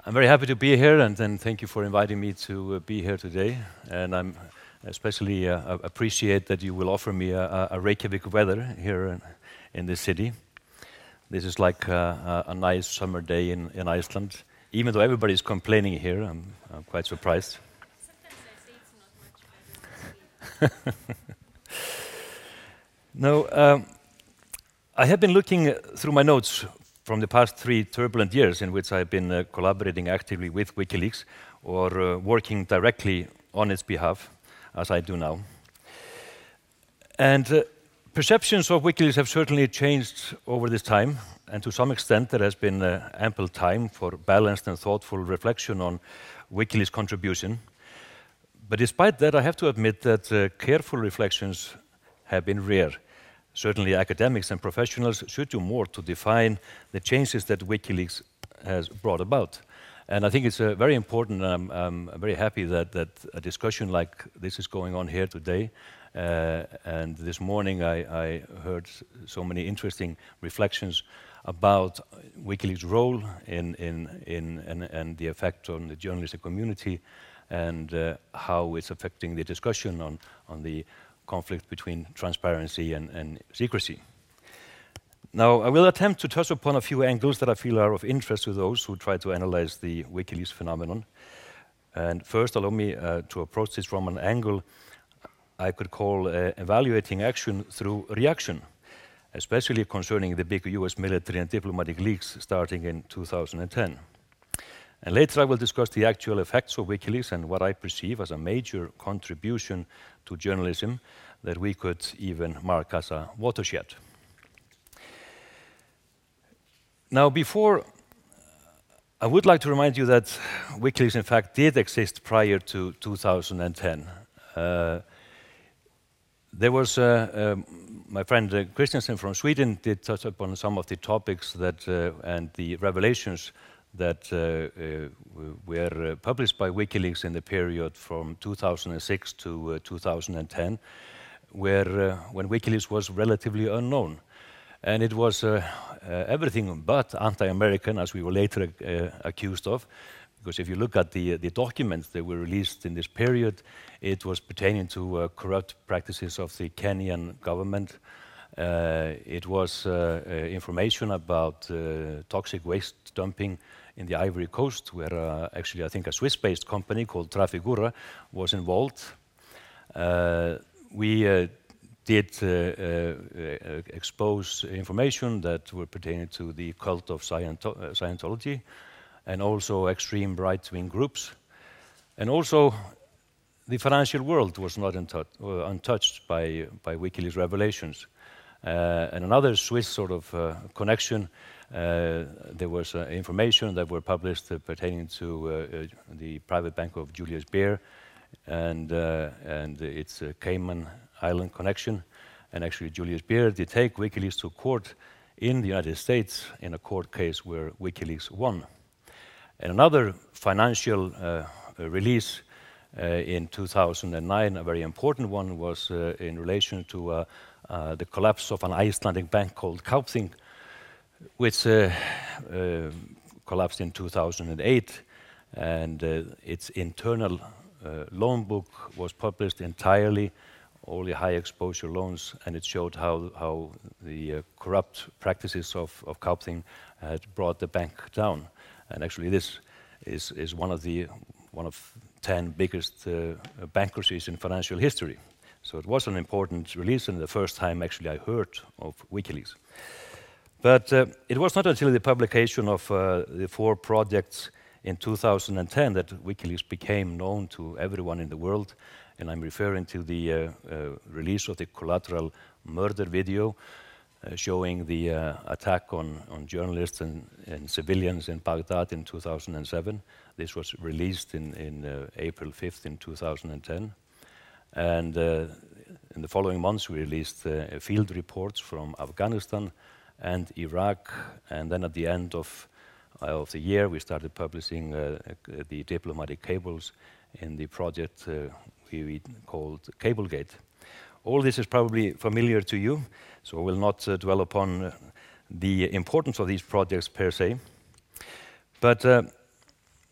I'm very happy to be here, and thank you for inviting me to be here today. And I'm especially appreciate that you will offer me a Reykjavik weather here in this city. This is like a nice summer day in Iceland. Even though everybody's complaining here, I'm quite surprised. Sometimes I say it's not much better than Sweden. No, I have been looking through my notes from the past 3 turbulent years in which I've been collaborating actively with WikiLeaks or working directly on its behalf, as I do now. And perceptions of WikiLeaks have certainly changed over this time, and to some extent there has been ample time for balanced and thoughtful reflection on WikiLeaks' contribution. But despite that, I have to admit that careful reflections have been rare. Certainly academics and professionals should do more to define the changes that WikiLeaks has brought about. And I think it's very important, and I'm very happy that a discussion like this is going on here today. And this morning I heard so many interesting reflections about WikiLeaks' role and the effect on the journalistic community and how it's affecting the discussion on the conflict between transparency and secrecy. Now, I will attempt to touch upon a few angles that I feel are of interest to those who try to analyze the WikiLeaks phenomenon. And first, allow me to approach this from an angle I could call evaluating action through reaction, especially concerning the big US military and diplomatic leaks starting in 2010. And later I will discuss the actual effects of WikiLeaks and what I perceive as a major contribution to journalism that we could even mark as a watershed. Now, before, I would like to remind you that WikiLeaks in fact did exist prior to 2010. There was, my friend Christensen from Sweden did touch upon some of the topics that and the revelations that were published by WikiLeaks in the period from 2006 to 2010, where when WikiLeaks was relatively unknown. And it was everything but anti-American, as we were later accused of, because if you look at the documents that were released in this period, it was pertaining to corrupt practices of the Kenyan government. It was information about toxic waste dumping in the Ivory Coast, where actually I think a Swiss-based company called Trafigura was involved. We did expose information that were pertaining to the cult of Scientology, and also extreme right-wing groups. And also, the financial world was not untouched by WikiLeaks revelations. And another Swiss sort of connection, there was information that were published pertaining to the private bank of Julius Baer and its Cayman Island connection. And actually, Julius Baer did take WikiLeaks to court in the United States in a court case where WikiLeaks won. And another financial release in 2009, a very important one, was in relation to the collapse of an Icelandic bank called Kaupthing, which collapsed in 2008, and its internal loan book was published entirely, all the high exposure loans, and it showed how the corrupt practices of Kaupthing had brought the bank down. And actually this is one of 10 biggest bankruptcies in financial history. So it was an important release, and the first time actually I heard of WikiLeaks. But it was not until the publication of the 4 projects in 2010 that WikiLeaks became known to everyone in the world, and I'm referring to the release of the collateral murder video showing the attack on journalists and civilians in Baghdad in 2007. This was released in April 5th in 2010. And in the following months, we released field reports from Afghanistan and Iraq. And then at the end of the year, we started publishing the diplomatic cables in the project we called Cablegate. All this is probably familiar to you, so I will not dwell upon the importance of these projects per se. But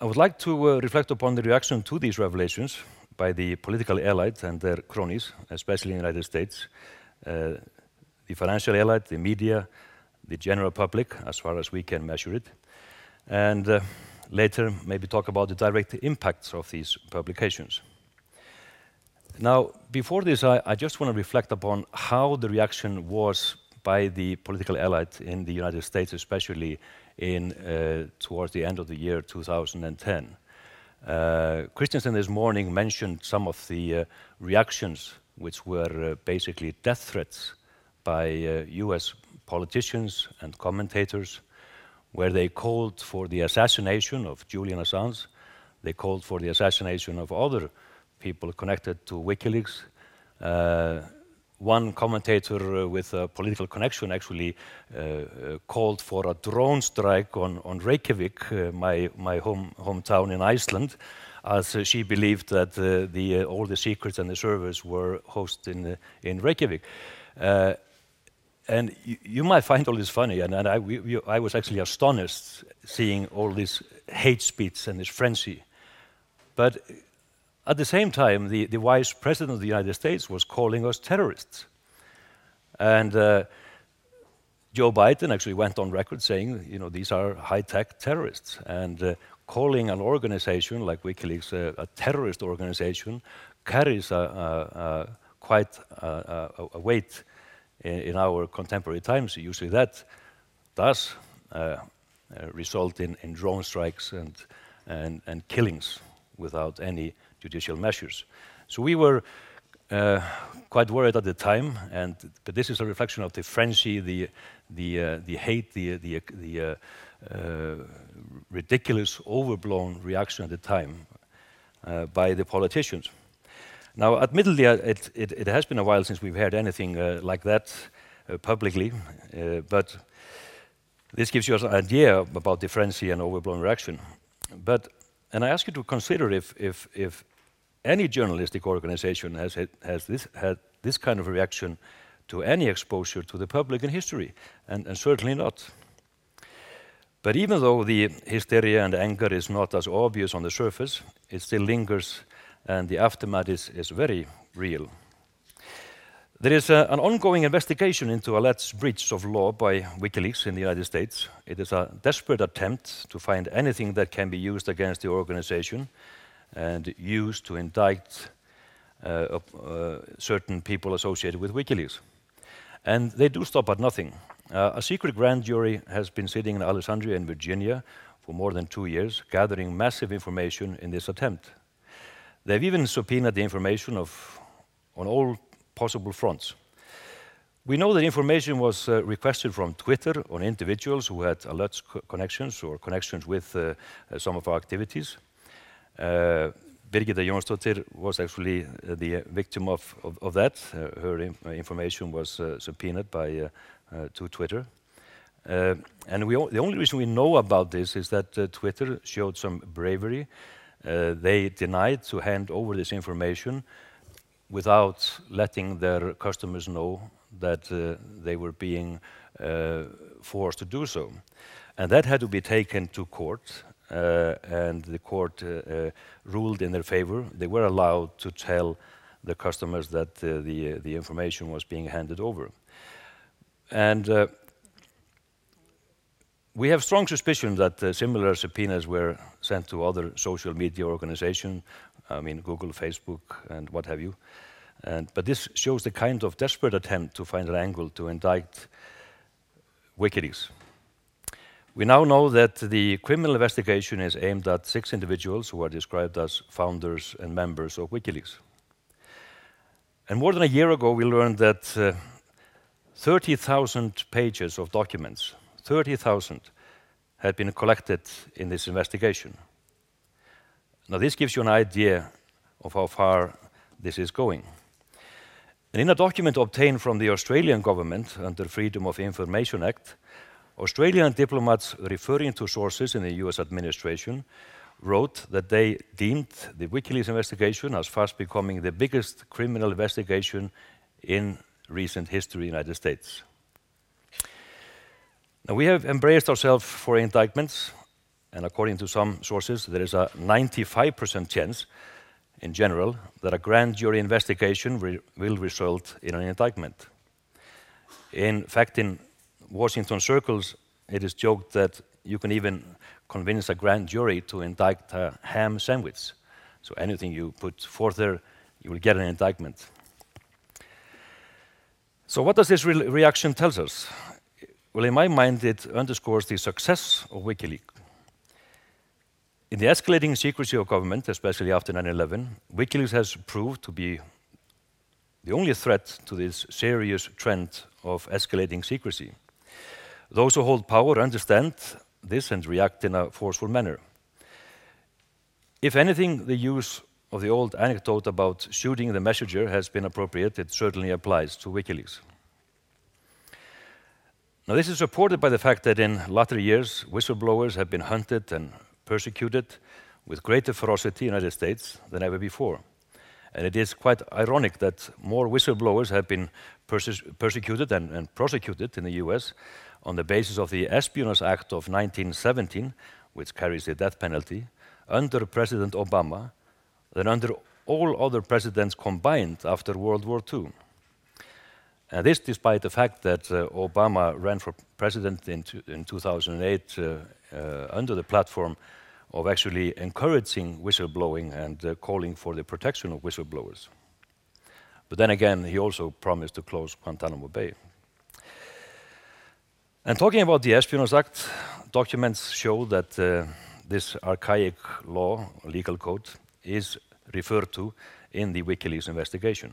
I would like to reflect upon the reaction to these revelations by the political elite and their cronies, especially in the United States, the financial elite, the media, the general public, as far as we can measure it, and later maybe talk about the direct impacts of these publications. Now, before this, I just want to reflect upon how the reaction was by the political elite in the United States, especially towards the end of the year 2010. Christensen this morning mentioned some of the reactions which were basically death threats by US politicians and commentators, where they called for the assassination of Julian Assange, they called for the assassination of other people connected to WikiLeaks. One commentator with a political connection actually called for a drone strike on Reykjavik, my hometown in Iceland, as she believed that all the secrets and the servers were hosted in Reykjavik. And you might find all this funny, and I was actually astonished seeing all this hate speech and this frenzy. But at the same time, the Vice President of the United States was calling us terrorists. And Joe Biden actually went on record saying, you know, these are high-tech terrorists. And calling an organization like WikiLeaks a terrorist organization carries quite a weight in our contemporary times. Usually that does result in drone strikes and killings without any judicial measures. So we were quite worried at the time, but this is a reflection of the frenzy, the hate, the ridiculous, overblown reaction at the time by the politicians. Now, admittedly, it has been a while since we've heard anything like that publicly, but this gives you an idea about the frenzy and overblown reaction. And I ask you to consider if any journalistic organization has had this kind of a reaction to any exposure to the public in history, and certainly not. But even though the hysteria and anger is not as obvious on the surface, it still lingers, and the aftermath is very real. There is an ongoing investigation into alleged breach of law by WikiLeaks in the United States. It is a desperate attempt to find anything that can be used against the organization and used to indict certain people associated with WikiLeaks. And they do stop at nothing. A secret grand jury has been sitting in Alexandria in Virginia for more than 2 years, gathering massive information in this attempt. They've even subpoenaed the information on all possible fronts. We know that information was requested from Twitter on individuals who had alleged connections or connections with some of our activities. Birgitta Jónsdóttir was actually the victim of that. Her information was subpoenaed by to Twitter. And the only reason we know about this is that Twitter showed some bravery. They denied to hand over this information without letting their customers know that they were being forced to do so. And that had to be taken to court, and the court ruled in their favor. They were allowed to tell the customers that the information was being handed over. And we have strong suspicion that similar subpoenas were sent to other social media organizations, I mean Google, Facebook, and what have you. But this shows the kind of desperate attempt to find an angle to indict WikiLeaks. We now know that the criminal investigation is aimed at 6 individuals who are described as founders and members of WikiLeaks. And more than a year ago, we learned that 30,000 pages of documents, 30,000, had been collected in this investigation. Now, this gives you an idea of how far this is going. And in a document obtained from the Australian government under Freedom of Information Act, Australian diplomats referring to sources in the US administration wrote that they deemed the WikiLeaks investigation as fast becoming the biggest criminal investigation in recent history in the United States. Now, we have embraced ourselves for indictments, and according to some sources, there is a 95% chance, in general, that a grand jury investigation will result in an indictment. In fact, in Washington circles, it is joked that you can even convince a grand jury to indict a ham sandwich. So anything you put forth there, you will get an indictment. So what does this reaction tell us? Well, in my mind, it underscores the success of WikiLeaks. In the escalating secrecy of government, especially after 9/11, WikiLeaks has proved to be the only threat to this serious trend of escalating secrecy. Those who hold power understand this and react in a forceful manner. If anything, the use of the old anecdote about shooting the messenger has been appropriate. It certainly applies to WikiLeaks. Now, this is supported by the fact that in latter years, whistleblowers have been hunted and persecuted with greater ferocity in the United States than ever before. And it is quite ironic that more whistleblowers have been persecuted and prosecuted in the US on the basis of the Espionage Act of 1917, which carries the death penalty, under President Obama than under all other presidents combined after World War II. And this despite the fact that Obama ran for president in 2008 under the platform of actually encouraging whistleblowing and calling for the protection of whistleblowers. But then again, he also promised to close Guantanamo Bay. And talking about the Espionage Act, documents show that this archaic law, legal code, is referred to in the WikiLeaks investigation.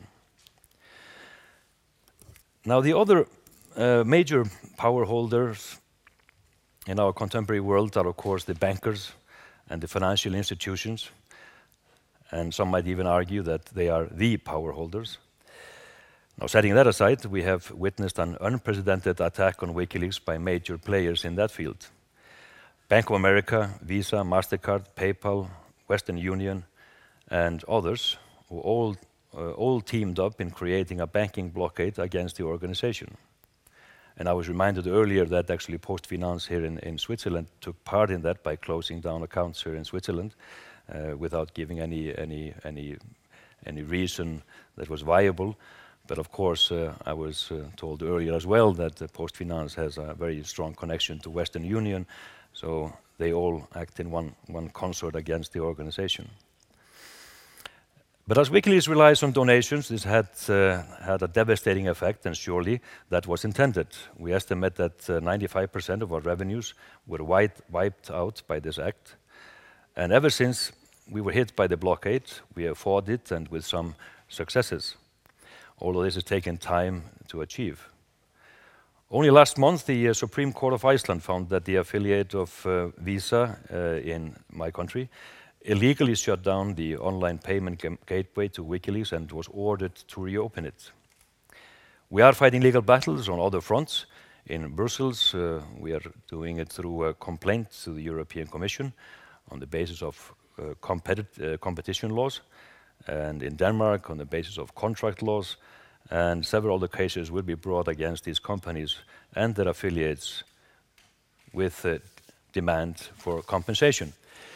Now, the other major power holders in our contemporary world are, of course, the bankers and the financial institutions, and some might even argue that they are the power holders. Now, setting that aside, we have witnessed an unprecedented attack on WikiLeaks by major players in that field. Bank of America, Visa, MasterCard, PayPal, Western Union, and others, who all teamed up in creating a banking blockade against the organization. And I was reminded earlier that actually PostFinance here in Switzerland took part in that by closing down accounts here in Switzerland without giving any reason that was viable. But of course, I was told earlier as well that PostFinance has a very strong connection to Western Union, so they all act in one concert against the organization. But as WikiLeaks relies on donations, this had a devastating effect, and surely that was intended. We estimate that 95% of our revenues were wiped out by this act. And ever since we were hit by the blockade, we have fought it, and with some successes, although this has taken time to achieve. Only last month, the Supreme Court of Iceland found that the affiliate of Visa in my country illegally shut down the online payment gateway to WikiLeaks and was ordered to reopen it. We are fighting legal battles on other fronts. In Brussels, we are doing it through a complaint to the European Commission on the basis of competition laws, and in Denmark on the basis of contract laws, and several other cases will be brought against these companies and their affiliates with demand for compensation.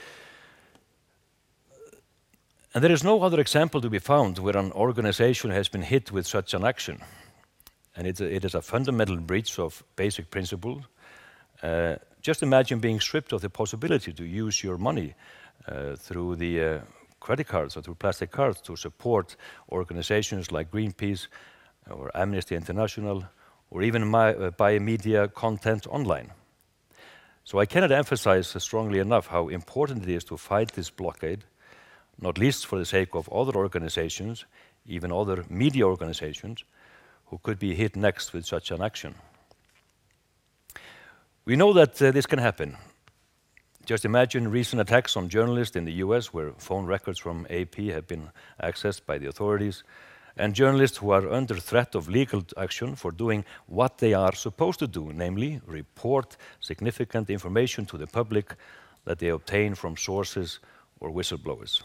And there is no other example to be found where an organization has been hit with such an action. And it is a fundamental breach of basic principle. Just imagine being stripped of the possibility to use your money through the credit cards or through plastic cards to support organizations like Greenpeace or Amnesty International, or even buy media content online. So I cannot emphasize strongly enough how important it is to fight this blockade, not least for the sake of other organizations, even other media organizations, who could be hit next with such an action. We know that this can happen. Just imagine recent attacks on journalists in the US, where phone records from AP have been accessed by the authorities, and journalists who are under threat of legal action for doing what they are supposed to do, namely report significant information to the public that they obtain from sources or whistleblowers.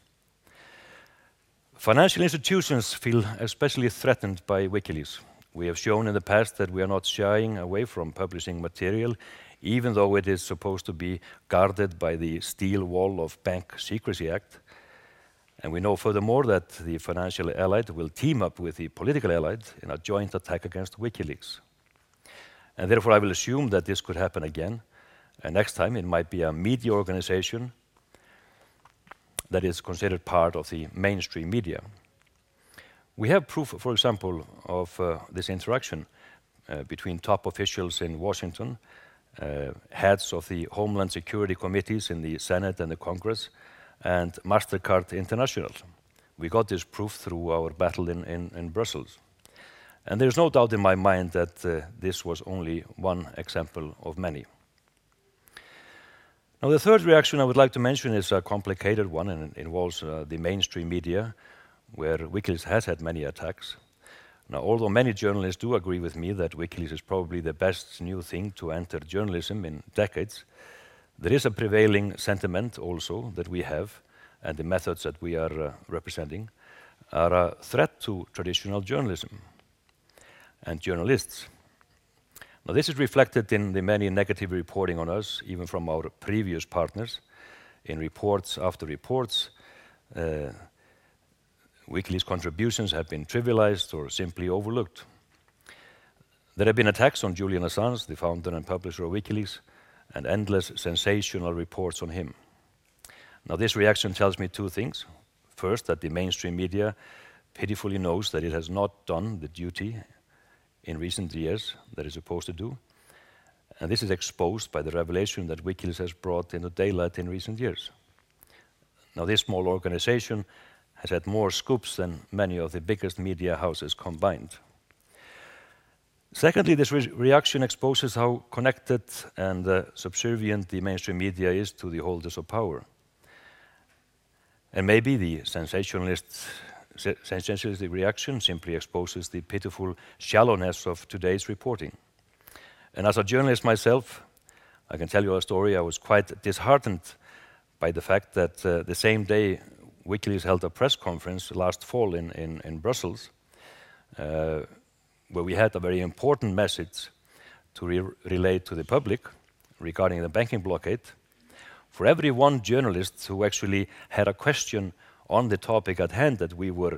Financial institutions feel especially threatened by WikiLeaks. We have shown in the past that we are not shying away from publishing material, even though it is supposed to be guarded by the steel wall of Bank Secrecy Act. And we know furthermore that the financial elite will team up with the political elite in a joint attack against WikiLeaks. And therefore I will assume that this could happen again. And next time it might be a media organization that is considered part of the mainstream media. We have proof, for example, of this interaction between top officials in Washington, heads of the Homeland Security committees in the Senate and the Congress, and MasterCard International. We got this proof through our battle in Brussels. And there's no doubt in my mind that this was only one example of many. Now, the third reaction I would like to mention is a complicated one, and it involves the mainstream media, where WikiLeaks has had many attacks. Now, although many journalists do agree with me that WikiLeaks is probably the best new thing to enter journalism in decades, there is a prevailing sentiment also that we have, and the methods that we are representing are a threat to traditional journalism and journalists. Now, this is reflected in the many negative reporting on us, even from our previous partners, in reports after reports. WikiLeaks contributions have been trivialized or simply overlooked. There have been attacks on Julian Assange, the founder and publisher of WikiLeaks, and endless sensational reports on him. Now, this reaction tells me two things. First, that the mainstream media pitifully knows that it has not done the duty in recent years that it's supposed to do. And this is exposed by the revelation that WikiLeaks has brought into daylight in recent years. Now, this small organization has had more scoops than many of the biggest media houses combined. Secondly, this reaction exposes how connected and subservient the mainstream media is to the holders of power. And maybe the sensationalistic reaction simply exposes the pitiful shallowness of today's reporting. And as a journalist myself, I can tell you a story. I was quite disheartened by the fact that the same day WikiLeaks held a press conference last fall in Brussels, where we had a very important message to relay to the public regarding the banking blockade. For every one journalist who actually had a question on the topic at hand that we were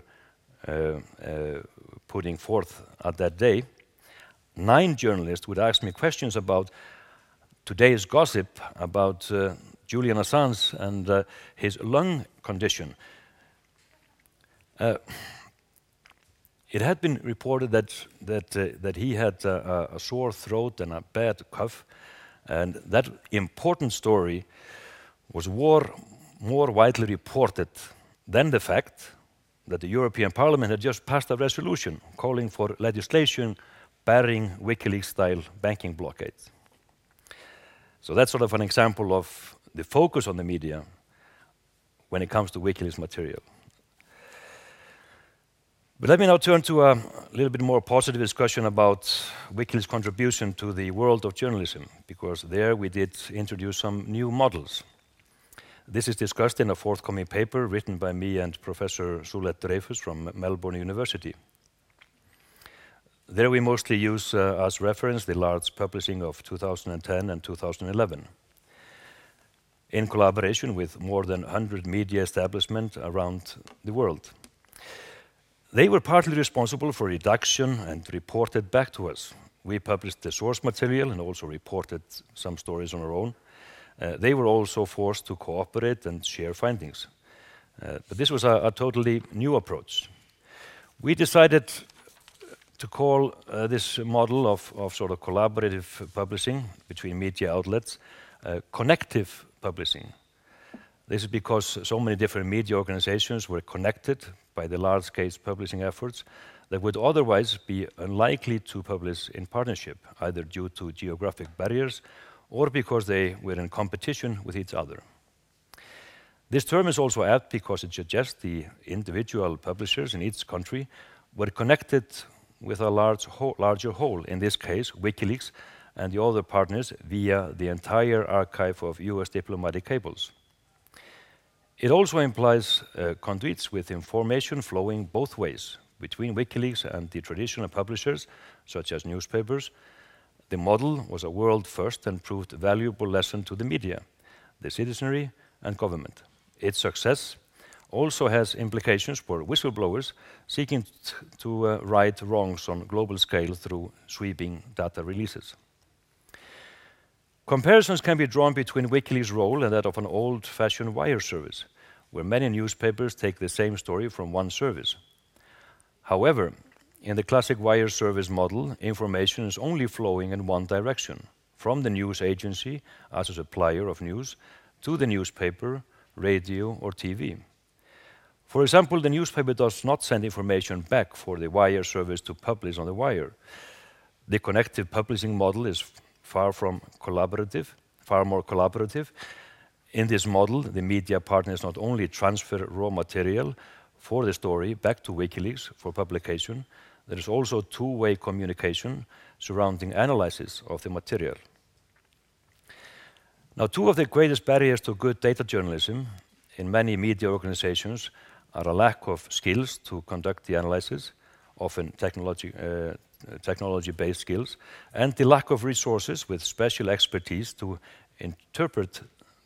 putting forth at that day, 9 journalists would ask me questions about today's gossip about Julian Assange and his lung condition. It had been reported that he had a sore throat and a bad cough, and that important story was more widely reported than the fact that the European Parliament had just passed a resolution calling for legislation barring WikiLeaks-style banking blockades. So that's sort of an example of the focus on the media when it comes to WikiLeaks material. But let me now turn to a little bit more positive discussion about WikiLeaks' contribution to the world of journalism, because there we did introduce some new models. This is discussed in a forthcoming paper written by me and Professor Soulette Dreyfus from Melbourne University. There we mostly use as reference the large publishing of 2010 and 2011, in collaboration with more than 100 media establishments around the world. They were partly responsible for redaction and reported back to us. We published the source material and also reported some stories on our own. They were also forced to cooperate and share findings. But this was a totally new approach. We decided to call this model of sort of collaborative publishing between media outlets connective publishing. This is because so many different media organizations were connected by the large-scale publishing efforts that would otherwise be unlikely to publish in partnership, either due to geographic barriers or because they were in competition with each other. This term is also apt because it suggests the individual publishers in each country were connected with a larger whole, in this case WikiLeaks and the other partners via the entire archive of US diplomatic cables. It also implies conduits with information flowing both ways between WikiLeaks and the traditional publishers, such as newspapers. The model was a world first and proved a valuable lesson to the media, the citizenry, and government. Its success also has implications for whistleblowers seeking to right wrongs on global scale through sweeping data releases. Comparisons can be drawn between WikiLeaks' role and that of an old-fashioned wire service, where many newspapers take the same story from one service. However, in the classic wire service model, information is only flowing in one direction, from the news agency as a supplier of news to the newspaper, radio, or TV. For example, the newspaper does not send information back for the wire service to publish on the wire. The connective publishing model is far more collaborative. In this model, the media partners not only transfer raw material for the story back to WikiLeaks for publication, there is also two-way communication surrounding analysis of the material. Now, two of the greatest barriers to good data journalism in many media organizations are a lack of skills to conduct the analysis, often technology-based skills, and the lack of resources with special expertise to interpret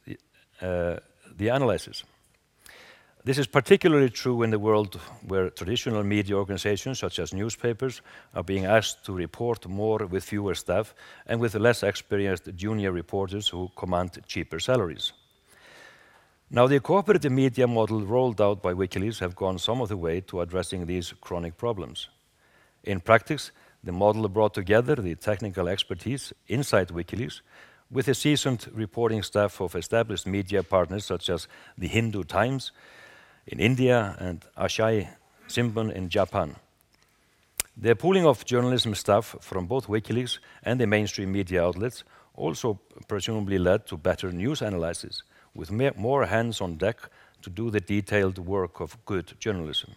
the analysis. This is particularly true in the world where traditional media organizations, such as newspapers, are being asked to report more with fewer staff and with less experienced junior reporters who command cheaper salaries. Now, the cooperative media model rolled out by WikiLeaks have gone some of the way to addressing these chronic problems. In practice, the model brought together the technical expertise inside WikiLeaks with a seasoned reporting staff of established media partners such as the Hindu Times in India and Asahi Shimbun in Japan. The pooling of journalism staff from both WikiLeaks and the mainstream media outlets also presumably led to better news analysis, with more hands on deck to do the detailed work of good journalism.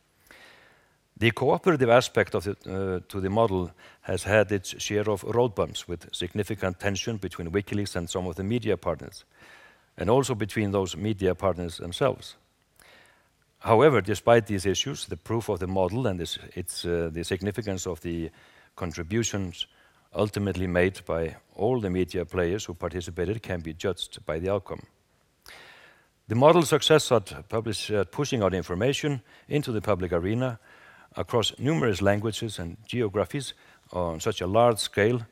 The cooperative aspect of to the model has had its share of road bumps, with significant tension between WikiLeaks and some of the media partners, and also between those media partners themselves. However, despite these issues, the proof of the model and the significance of the contributions ultimately made by all the media players who participated can be judged by the outcome. The model's success at pushing out information into the public arena across numerous languages and geographies on such a large scale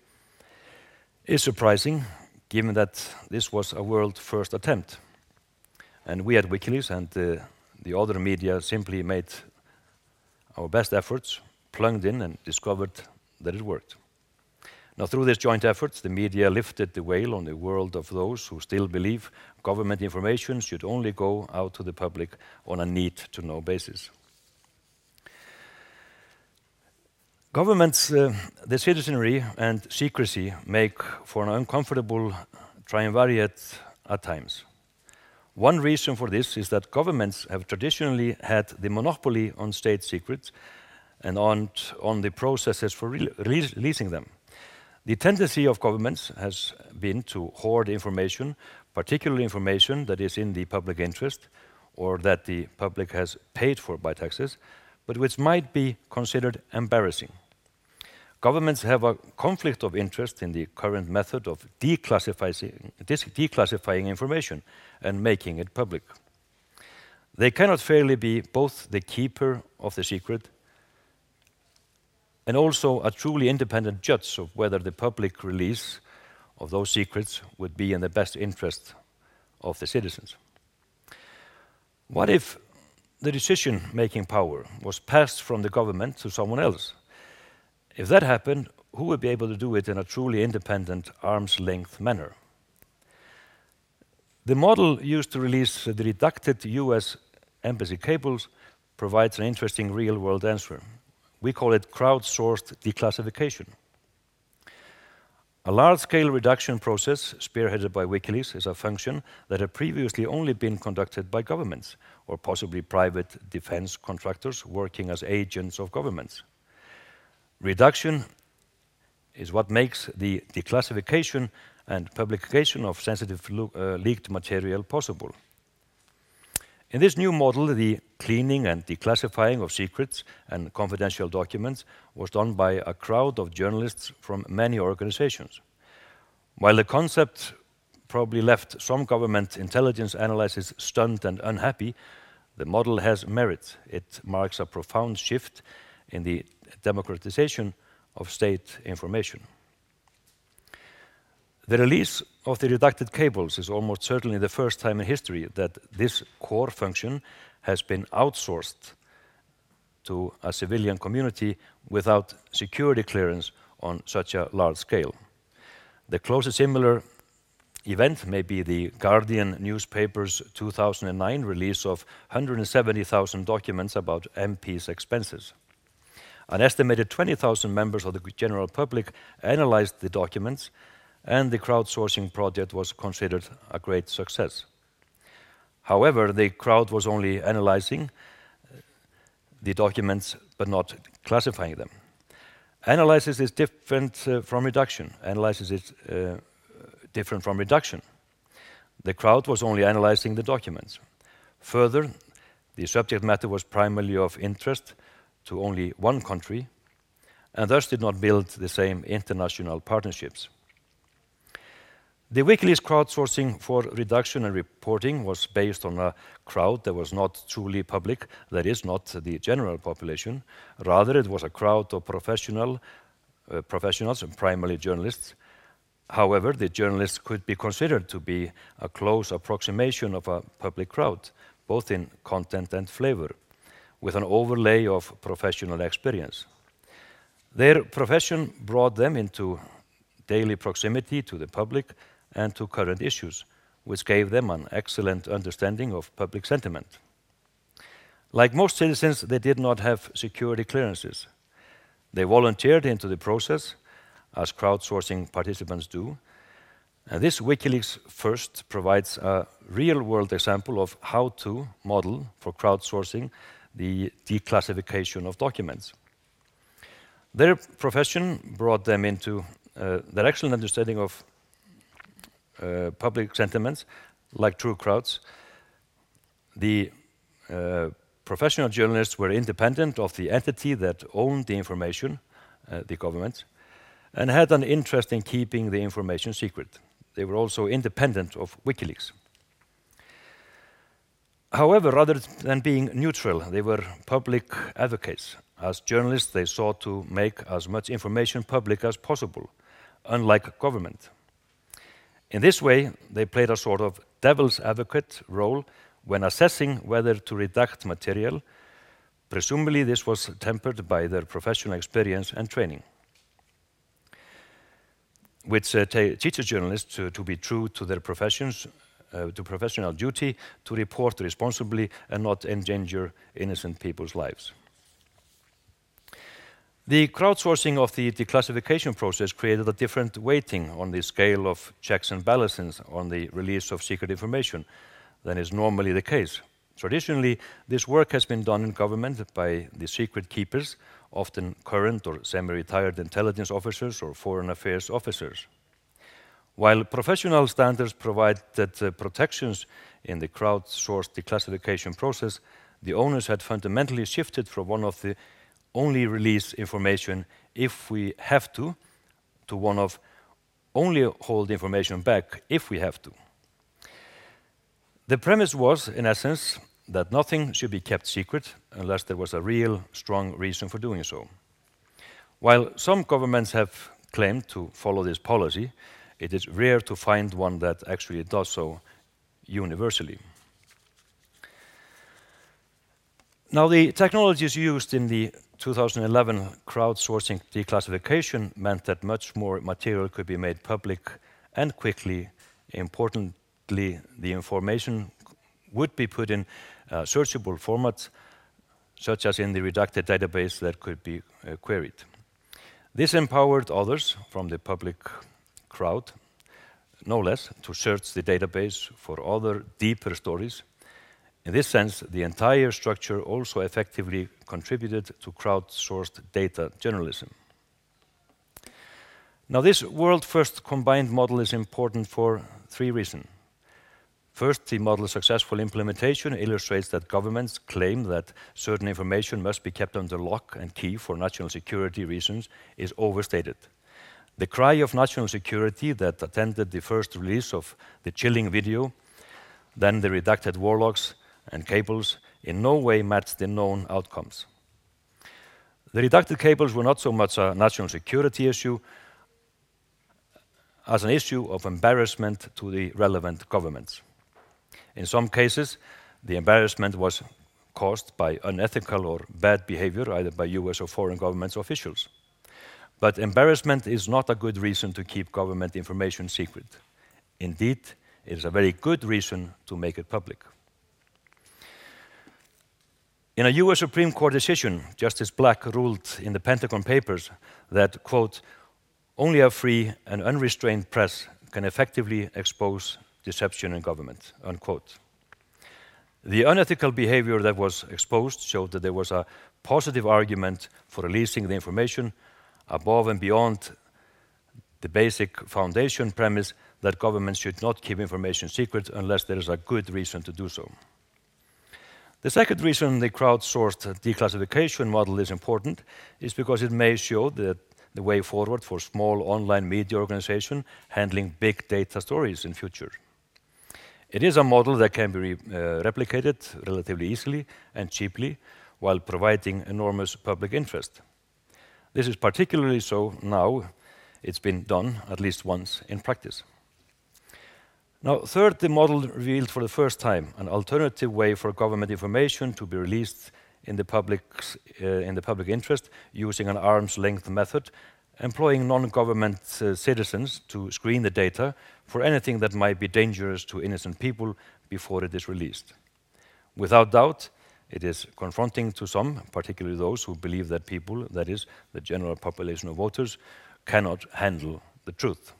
is surprising, given that this was a world-first attempt. And we at WikiLeaks and the other media simply made our best efforts, plugged in, and discovered that it worked. Now, through this joint efforts, the media lifted the veil on the world of those who still believe government information should only go out to the public on a need-to-know basis. Governments, the citizenry, and secrecy make for an uncomfortable triumvirate at times. One reason for this is that governments have traditionally had the monopoly on state secrets and on the processes for releasing them. The tendency of governments has been to hoard information, particularly information that is in the public interest or that the public has paid for by taxes, but which might be considered embarrassing. Governments have a conflict of interest in the current method of declassifying information and making it public. They cannot fairly be both the keeper of the secret and also a truly independent judge of whether the public release of those secrets would be in the best interest of the citizens. What if the decision-making power was passed from the government to someone else? If that happened, who would be able to do it in a truly independent, arm's-length manner? The model used to release the redacted US embassy cables provides an interesting real-world answer. We call it crowdsourced declassification. A large-scale redaction process spearheaded by WikiLeaks is a function that had previously only been conducted by governments or possibly private defense contractors working as agents of governments. Redaction is what makes the declassification and publication of sensitive leaked material possible. In this new model, the cleaning and declassifying of secrets and confidential documents was done by a crowd of journalists from many organizations. While the concept probably left some government intelligence analysts stunned and unhappy, the model has merit. It marks a profound shift in the democratization of state information. The release of the redacted cables is almost certainly the first time in history that this core function has been outsourced to a civilian community without security clearance on such a large scale. The closest similar event may be the Guardian newspaper's 2009 release of 170,000 documents about MPs' expenses. An estimated 20,000 members of the general public analyzed the documents, and the crowdsourcing project was considered a great success. However, the crowd was only analyzing the documents but not classifying them. Analysis is different from reduction. Analysis is different from reduction. The crowd was only analyzing the documents. Further, the subject matter was primarily of interest to only one country and thus did not build the same international partnerships. The WikiLeaks crowdsourcing for reduction and reporting was based on a crowd that was not truly public, that is, not the general population. Rather, it was a crowd of professionals, and primarily journalists. However, the journalists could be considered to be a close approximation of a public crowd, both in content and flavor, with an overlay of professional experience. Their profession brought them into daily proximity to the public and to current issues, which gave them an excellent understanding of public sentiment. Like most citizens, they did not have security clearances. They volunteered into the process, as crowdsourcing participants do. And this WikiLeaks first provides a real-world example of how to model for crowdsourcing the declassification of documents. Their profession brought them into their excellent understanding of public sentiments, like true crowds. The professional journalists were independent of the entity that owned the information, the government, and had an interest in keeping the information secret. They were also independent of WikiLeaks. However, rather than being neutral, they were public advocates. As journalists, they sought to make as much information public as possible, unlike government. In this way, they played a sort of devil's advocate role when assessing whether to redact material. Presumably, this was tempered by their professional experience and training, which teaches journalists to be true to their professions, to professional duty, to report responsibly and not endanger innocent people's lives. The crowdsourcing of the declassification process created a different weighting on the scale of checks and balances on the release of secret information than is normally the case. Traditionally, this work has been done in government by the secret keepers, often current or semi-retired intelligence officers or foreign affairs officers. While professional standards provide protections in the crowdsourced declassification process, the onus had fundamentally shifted from one of the only release information if we have to one of only hold information back if we have to. The premise was, in essence, that nothing should be kept secret unless there was a real, strong reason for doing so. While some governments have claimed to follow this policy, it is rare to find one that actually does so universally. Now, the technologies used in the 2011 crowdsourcing declassification meant that much more material could be made public and quickly. Importantly, the information would be put in searchable formats, such as in the redacted database that could be queried. This empowered others from the public crowd, no less, to search the database for other deeper stories. In this sense, the entire structure also effectively contributed to crowdsourced data journalism. Now, this world-first combined model is important for three reasons. First, the model's successful implementation illustrates that governments claim that certain information must be kept under lock and key for national security reasons is overstated. The cry of national security that attended the first release of the chilling video, then the redacted war logs and cables, in no way matched the known outcomes. The redacted cables were not so much a national security issue as an issue of embarrassment to the relevant governments. In some cases, the embarrassment was caused by unethical or bad behavior, either by US or foreign governments officials. But embarrassment is not a good reason to keep government information secret. Indeed, it is a very good reason to make it public. In a US Supreme Court decision, Justice Black ruled in the Pentagon Papers that, quote, only a free and unrestrained press can effectively expose deception in government, unquote. The unethical behavior that was exposed showed that there was a positive argument for releasing the information above and beyond the basic foundation premise that governments should not keep information secret unless there is a good reason to do so. The second reason the crowdsourced declassification model is important is because it may show that the way forward for small online media organizations handling big data stories in future. It is a model that can be replicated relatively easily and cheaply while providing enormous public interest. This is particularly so now. It's been done at least once in practice. Now, third, the model revealed for the first time an alternative way for government information to be released in the public interest using an arm's length method, employing non-government citizens to screen the data for anything that might be dangerous to innocent people before it is released. Without doubt, it is confronting to some, particularly those who believe that people, that is, the general population of voters, cannot handle the truth.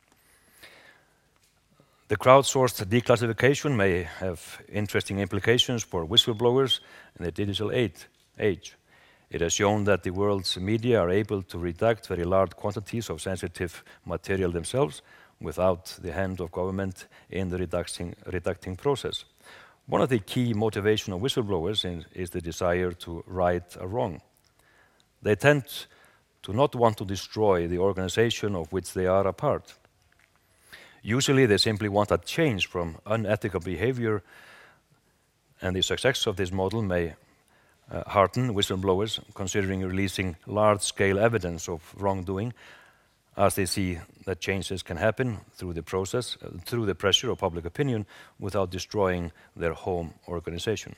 The crowdsourced declassification may have interesting implications for whistleblowers in the digital age. It has shown that the world's media are able to redact very large quantities of sensitive material themselves without the hand of government in the redacting process. One of the key motivations of whistleblowers is the desire to right a wrong. They tend to not want to destroy the organization of which they are a part. Usually they simply want a change from unethical behavior, and the success of this model may hearten whistleblowers considering releasing large-scale evidence of wrongdoing, as they see that changes can happen through the process, through the pressure of public opinion, without destroying their home organization.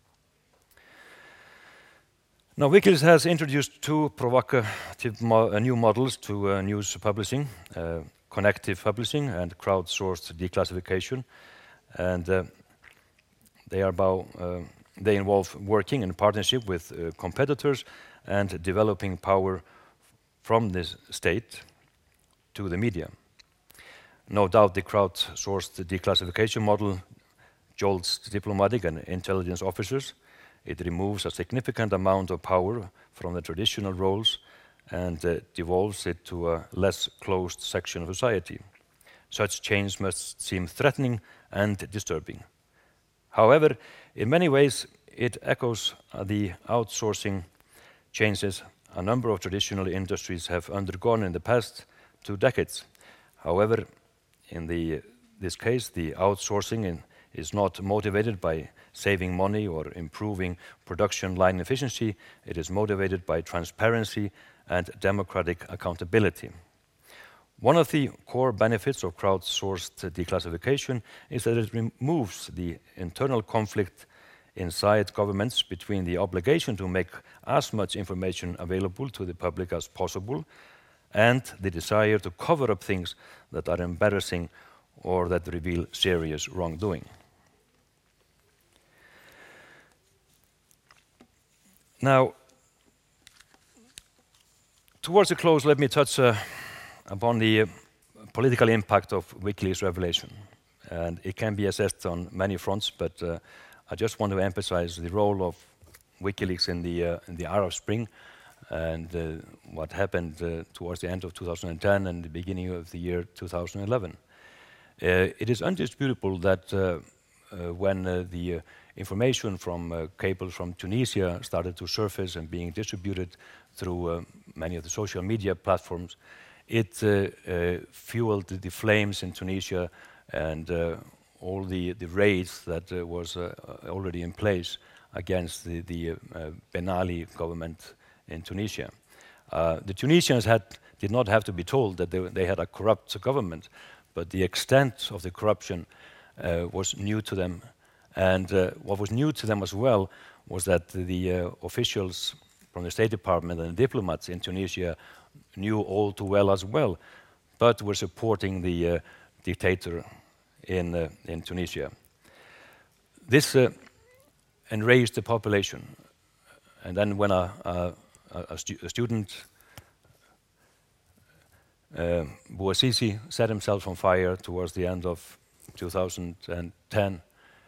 Now, WikiLeaks has introduced two provocative new models to news publishing, connective publishing and crowdsourced declassification, and they involve working in partnership with competitors and developing power from this state to the media. No doubt the crowdsourced declassification model jolts diplomatic and intelligence officers. It removes a significant amount of power from the traditional roles and devolves it to a less closed section of society. Such change must seem threatening and disturbing. However, in many ways, it echoes the outsourcing changes a number of traditional industries have undergone in the past 2 decades. However, in this case, the outsourcing is not motivated by saving money or improving production line efficiency. It is motivated by transparency and democratic accountability. One of the core benefits of crowdsourced declassification is that it removes the internal conflict inside governments between the obligation to make as much information available to the public as possible and the desire to cover up things that are embarrassing or that reveal serious wrongdoing. Now, towards the close, let me touch upon the political impact of WikiLeaks revelation. And it can be assessed on many fronts, but I just want to emphasize the role of WikiLeaks in the Arab Spring and what happened towards the end of 2010 and the beginning of the year 2011. It is undisputable that when the information from cables from Tunisia started to surface and being distributed through many of the social media platforms, it fueled the flames in Tunisia and all the raids that was already in place against the Ben Ali government in Tunisia. The Tunisians did not have to be told that they had a corrupt government, but the extent of the corruption was new to them. And what was new to them as well was that the officials from the State Department and the diplomats in Tunisia knew all too well as well, but were supporting the dictator in Tunisia. This enraged the population. And then when a student, Bouazizi, set himself on fire towards the end of 2010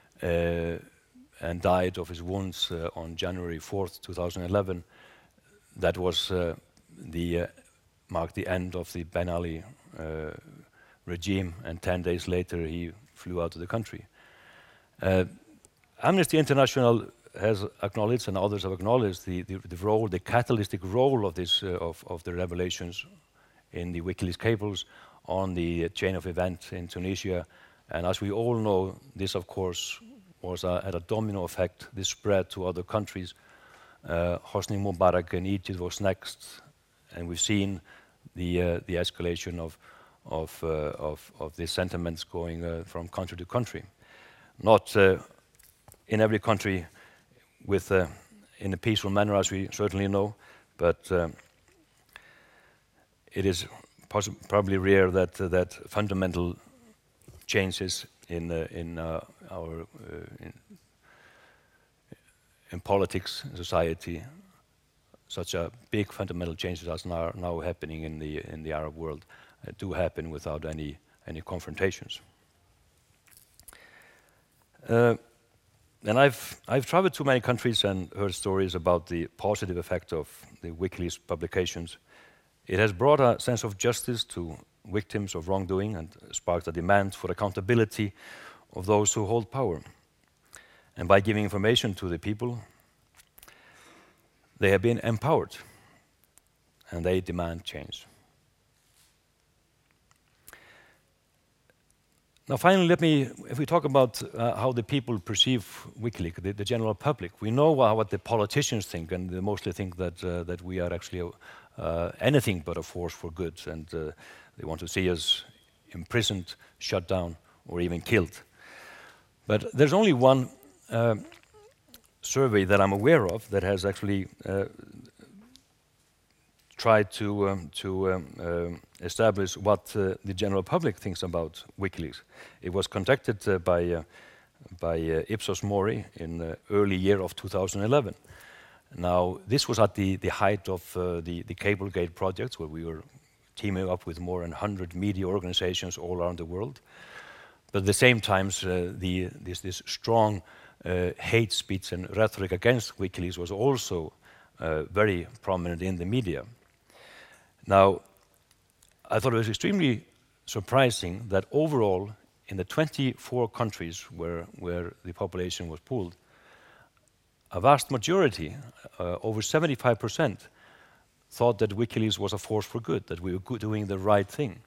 and died of his wounds on January 4th, 2011, that was marked the end of the Ben Ali regime, and 10 days later he flew out of the country. Amnesty International has acknowledged, and others have acknowledged, the role, the catalytic role of this of the revelations in the WikiLeaks cables on the chain of events in Tunisia. And as we all know, this of course had a domino effect. This spread to other countries. Hosni Mubarak in Egypt was next, and we've seen the escalation of these sentiments going from country to country. Not in every country in a peaceful manner, as we certainly know, but it is probably rare that fundamental changes in politics, in society, such a big fundamental changes as now happening in the Arab world, do happen without any confrontations. And I've traveled to many countries and heard stories about the positive effect of the WikiLeaks publications. It has brought a sense of justice to victims of wrongdoing and sparked a demand for accountability of those who hold power. And by giving information to the people, they have been empowered, and they demand change. Now, finally, if we talk about how the people perceive WikiLeaks, the general public, we know what the politicians think, and they mostly think that we are actually anything but a force for good, and they want to see us imprisoned, shut down, or even killed. But there's only one survey that I'm aware of that has actually tried to establish what the general public thinks about WikiLeaks. It was conducted by Ipsos Mori in the early year of 2011. Now, this was at the height of the Cablegate projects, where we were teaming up with more than 100 media organizations all around the world. But at the same time, this strong hate speech and rhetoric against WikiLeaks was also very prominent in the media. Now, I thought it was extremely surprising that overall, in the 24 countries where the population was pooled, a vast majority, over 75%, thought that WikiLeaks was a force for good, that we were doing the right thing.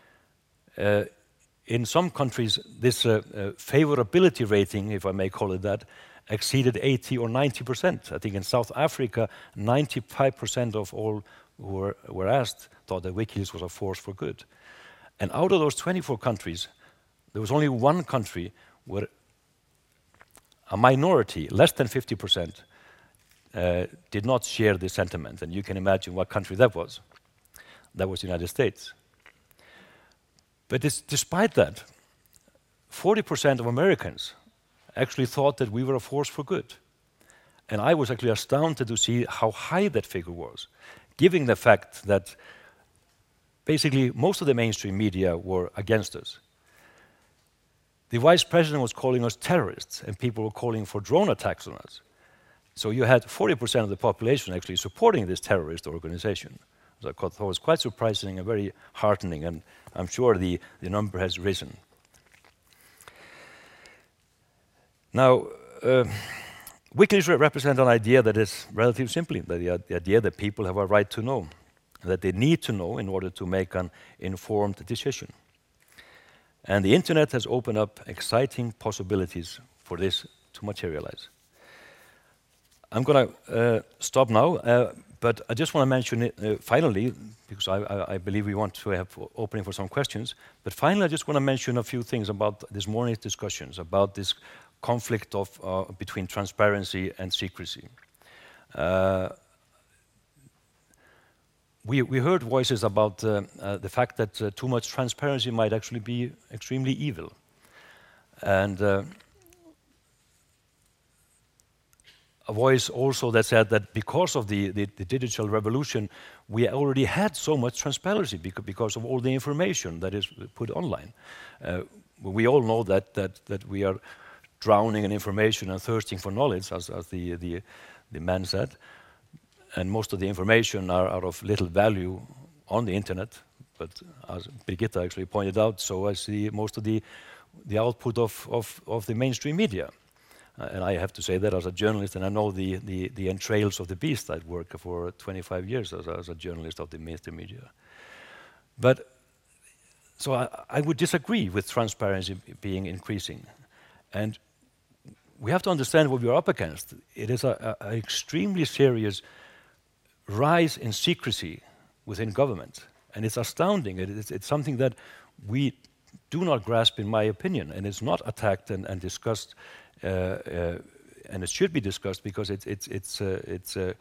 In some countries, this favorability rating, if I may call it that, exceeded 80 or 90%. I think in South Africa, 95% of all who were asked thought that WikiLeaks was a force for good. And out of those 24 countries, there was only one country where a minority, less than 50%, did not share this sentiment. And you can imagine what country that was. That was the United States. But despite that, 40% of Americans actually thought that we were a force for good. And I was actually astounded to see how high that figure was, given the fact that basically most of the mainstream media were against us. The vice president was calling us terrorists, and people were calling for drone attacks on us. So you had 40% of the population actually supporting this terrorist organization. So I thought it was quite surprising and very heartening, and I'm sure the number has risen. Now, WikiLeaks represent an idea that is relatively simple, the idea that people have a right to know, that they need to know in order to make an informed decision. And the internet has opened up exciting possibilities for this to materialize. I'm going to stop now, but I just want to mention it finally, because I believe we want to have opening for some questions. But finally, I just want to mention a few things about this morning's discussions, about this conflict of, between transparency and secrecy. We heard voices about the fact that too much transparency might actually be extremely evil. And a voice also that said that because of the digital revolution, we already had so much transparency because of all the information that is put online. We all know that we are drowning in information and thirsting for knowledge, as the man said. And most of the information are of little value on the internet. But as Birgitta actually pointed out, so I see most of the output of the mainstream media. And I have to say that as a journalist, and I know the entrails of the beast. I've worked for 25 years as a journalist of the mainstream media. But so I would disagree with transparency being increasing. And we have to understand what we are up against. It is an extremely serious rise in secrecy within government. And it's astounding. It's something that we do not grasp, in my opinion, and it's not attacked and discussed, and it should be discussed because it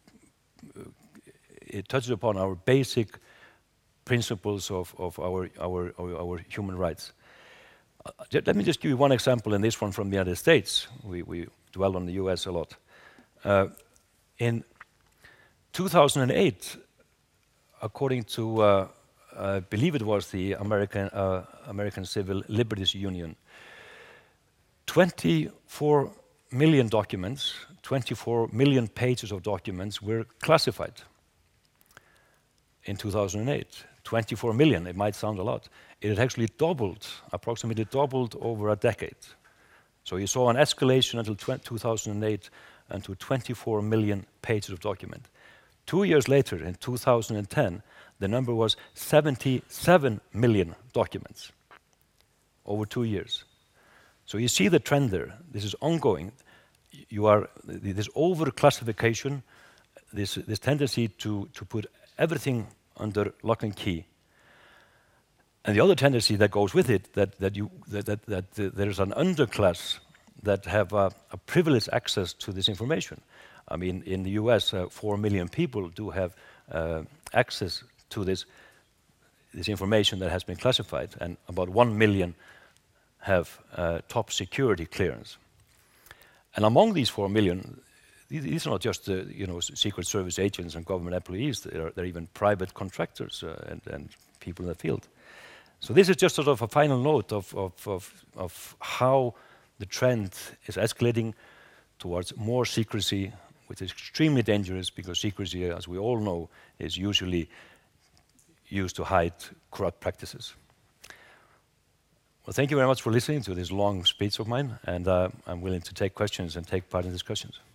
touches upon our basic principles of our human rights. Let me just give you one example, and this one from the United States. We dwell on the US a lot. In 2008, according to, I believe it was the American Civil Liberties Union, 24 million documents, 24 million pages of documents were classified in 2008. 24 million, it might sound a lot. It had actually doubled, approximately doubled over a decade. So you saw an escalation until 2008 and to 24 million pages of document. 2 years later, in 2010, the number was 77 million documents over 2 years. So you see the trend there. This is ongoing. This over-classification, this tendency to put everything under lock and key. And the other tendency that goes with it, that there is an underclass that have a privileged access to this information. I mean, in the US, 4 million people do have access to this information that has been classified, and about 1 million have top security clearance. And among these 4 million, these are not just Secret Service agents and government employees. They're even private contractors and people in the field. So this is just sort of a final note of how the trend is escalating towards more secrecy, which is extremely dangerous because secrecy, as we all know, is usually used to hide corrupt practices. Well, thank you very much for listening to this long speech of mine, and I'm willing to take questions and take part in discussions.